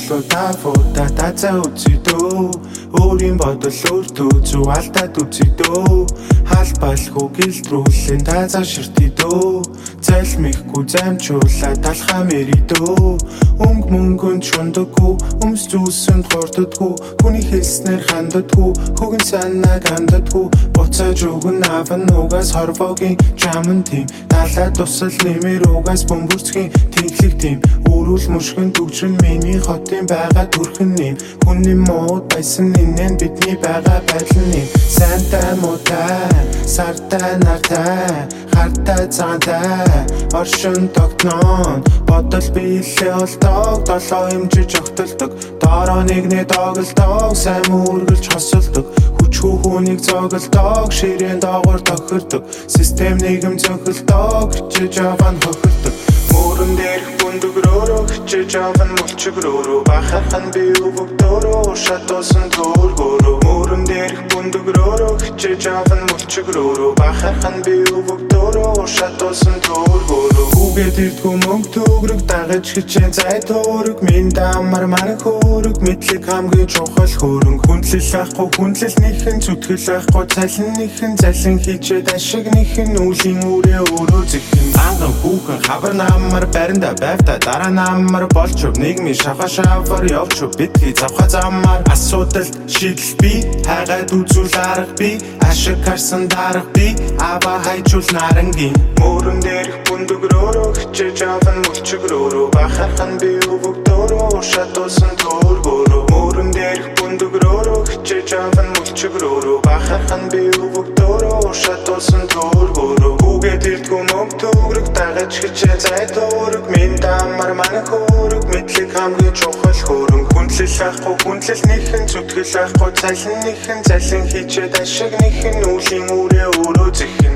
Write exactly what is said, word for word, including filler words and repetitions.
бодлуудаа фута тацаа үзэдөө өөрийн бодол өөртөө зүг алдаад үзэдөө халбалхуу гэлтрүүлэн тацаа ширтэдөө залмихгүй замчуулаад талхаа мэридөө өнг мөнгөнд шундаггүй өмс зүүсэнд гордодгүй хүний хэлснээр ханддаггүй хөгөн санааг ханддаггүй буцааж өгөн аван угаас хорвогийн жаман тийм далаа тусал нэмэр угаас бөмбөрцгийн тэнхлэг тийм өрүүл мушгин төгжрөн миний хотын байгаа төрхөн нэм хүний мод байсан инэн бидний байгаа байдал нэм сантай муутай сартай нартай хартай цагаантай оршин тогтнон бодол биелээ олдог долоо хэмжиж огтолдог доороо нэгнээ доголдог сайн мөргөлж хосолдог хүчгүй хүнийг зоголдог ширээн доогоор тохирдог систем нийгэм цохилдог хичээж аван хохирдог мөрөн дээрх бүндгөрөөрөө хичээж аван мөлчгөрөөрөө бахархан би өвөгдөөрөө шатуусан төргөөрөө мөрөн дээрх бүндгөрөөрөө хичээж аван мөлчгөрөөрөө бахархан би өвөгдөөрөө шатуусан төргөөрөө үгээд ирдгүү мөнгө төгрөг дагаж хичээн зай төрөг минь дамар манах хөрөг мэдлэг хамгийн чухал хөрөнгө хүндлэл ахгүй хүндлэлнийхэн зүтгэл ахгүй цалиннийхэн залин хийчээд ашигнийхэн үлийн үрээ өөрөө зэхэн анган хүүхэн хабар намар баринда байвта дараа намар болж нийгмийн шавха шавар явж бидний завха замаар асуудалд шийдэл би хайгаад үзүүл арга би ашиг харсан дарга би ава хайчул нарангийн мөрөн дээрх бүндгөрөөрөө хичээж аван мөлчгөрөөрөө бахархан би өвөгдөөрөө шатуусан төргөөрөө мөрөн дээрх бүндгөрөөрөө хичээж аван мөлчгөрөөрөө бахархан би өвөгдөөрөө шатуусан төргөөрөө үгээд ирдгүү мөнгө төгрөг дагаж хичээ зай төрөг минь дамар манах хөрөг мэдлэг хамгийн чухал хөрөнгө хүндлэл ахгүй хүндлэлнийхэн зүтгэл ахгүй цалиннийхэн залин хийчээд ашигнийхэн үлийн үрээ өөрөө зэхэн